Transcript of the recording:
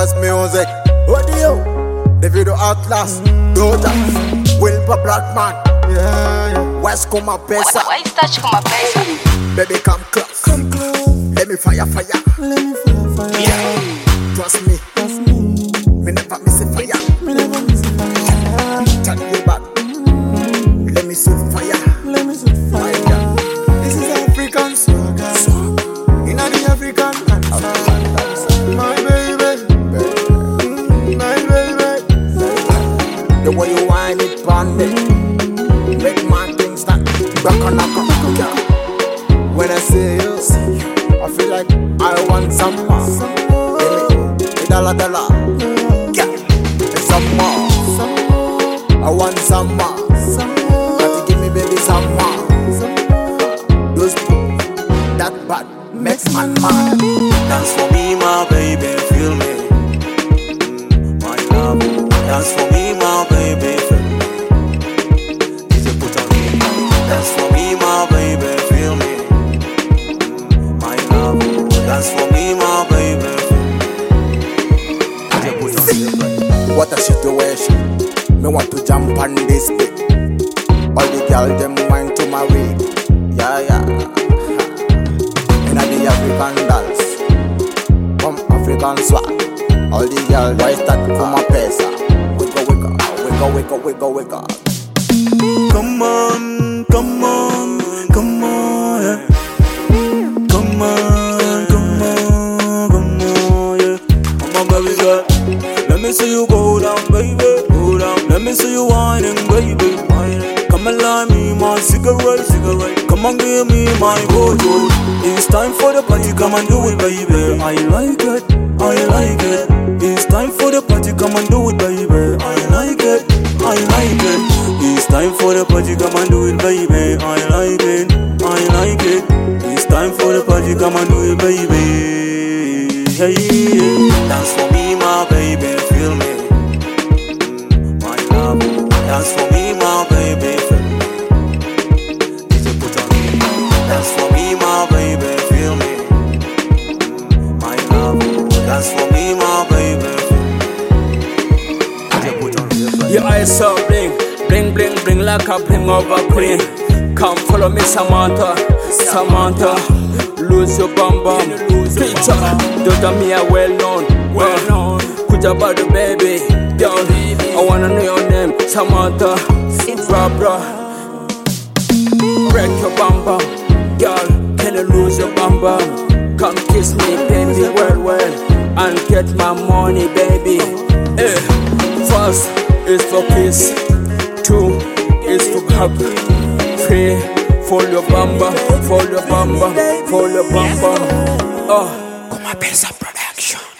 Boss music. Audio. Davido Atlas. Doja. Wilpa Blackman. Yeah. West Kuma Pesa. Why is touch Kuma Pesa? Baby, come close. Come close. Let me fire. Let me fire. Yeah. Trust me. Me never miss a fire. Me never miss a fire. Tell you back. Let me see fire. Let me see fire. This is African swagger. In the African dance. My baby. My baby. The way you whine it on me, make my things start back on a. When I see you, I feel like I want some more. Give me dollar. Yeah, and some more. I want some more. Got to give me baby some more. Those that bad makes man mad. Dance for me, my baby, feel me. My love, dance for me, my baby, feel me. DJ put on me. Dance for me, my baby, feel me. My love, dance for me, my baby, feel me. DJ put on me. What a situation. Me want to jump on this bit. All the girls them want to marry. Yeah. In the African dance, from African swag. All the girls why start from a pesa. Wiggle. Come on, yeah. Come on, yeah. Come on, baby girl. Let me see you go down, baby. Go down. Let me see you whining, baby. Whining. Come and light me my cigarette. Come and give me my bottle. It's time for the party, come and do it, baby. I like it. It's time for the party, come and do it, baby. I like it. It's time for the party, come and do it, baby. I like it. It's time for the party, come and do it, baby. Hey. Dance for me, my baby, feel me. My love, dance for me, my baby, feel me. DJ put on me. Dance for me, my baby, feel me. My love, dance for me, my baby, feel me. DJ put on me. Your eyes so bling like a bling of a queen. Come follow me, Samantha, lose your bum. Picture, Dota me a well known. Kuja body baby, girl. I wanna know your name, Samantha, bra. Break your bum, girl. Can you lose your bum? Come kiss me, baby, well, and get my money, baby. First is for kiss, 2 is for hug, 3 for your bamba. Kuma Pesa Production.